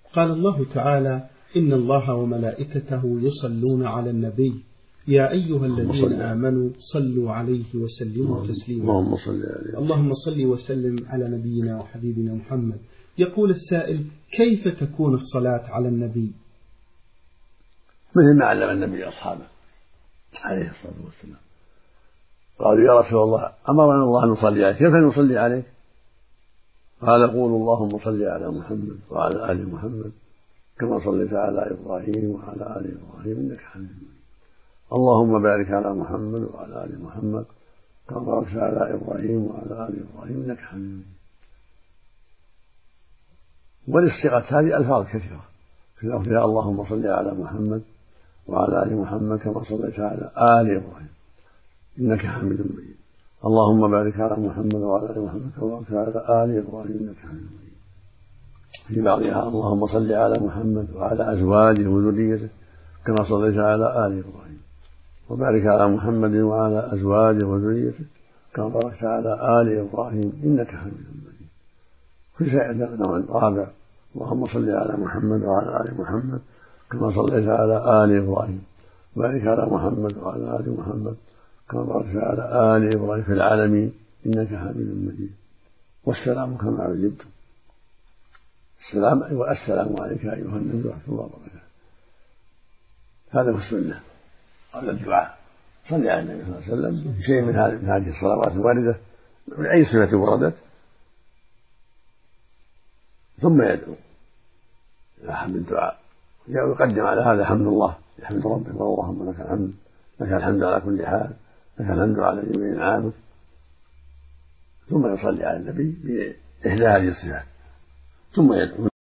قال الله تعالى: إن الله وملائكته يصلون على النبي يا أيها الذين آمنوا صلوا عليه وسلموا تسليما. اللهم صل وسلم على نبينا وحبيبنا محمد. يقول السائل: كيف تكون الصلاة على النبي؟ مثل ما علم النبي أصحابه عليه الصلاة والسلام. قالوا: يا رسول الله، أمرنا الله أن نصلي عليك، كيف نصلي عليك؟ قال: قولوا اللهم صل على محمد وعلى آل محمد كما صليت على إبراهيم وعلى آل إبراهيم إنك حميد مجيد. اللهم بارك على محمد وعلى آل محمد كما باركت على إبراهيم وعلى آل إبراهيم إنك حميد مجيد. وللصيغة هذه ألفاظ كثيرة في لفظ: اللهم صل على محمد وعلى آل محمد كما صليت على آل إبراهيم إنك حميد مجيد. اللهم بارك على محمد وعلى آل محمد كما باركت على آل إبراهيم إنك حميد مجيد. في بعضها: اللهم صل على محمد وعلى أزواجه وذريته كما صليت على آل إبراهيم، وبارك على محمد وعلى أزواجه وذريته كما باركت على آل إبراهيم إنك حميد مجيد. في سائر نوع رابع: اللهم صل على محمد وعلى آل محمد كما صليت على آل إبراهيم، وبارك على محمد وعلى آل محمد كما باركت على آل إبراهيم في العالمين إنك حميد مجيد. والسلام كما علمتم. السلام عليك أيها النبي ورحمة الله وبركاته. هذا هو السنة قبل الدعاء. صلي على النبي صلى الله عليه وسلم شيء من هذه الصلوات الواردة من أي صفة وردت، ثم يدعو إلى حمد الدعاء. يقدم على هذا حمد الله، يحمد ربه: اللهم لك الحمد، لك الحمد على كل حال، لك الحمد على جميع نعمك. ثم يصلي على النبي بإحدى هذه الصفات، ثم يدعو.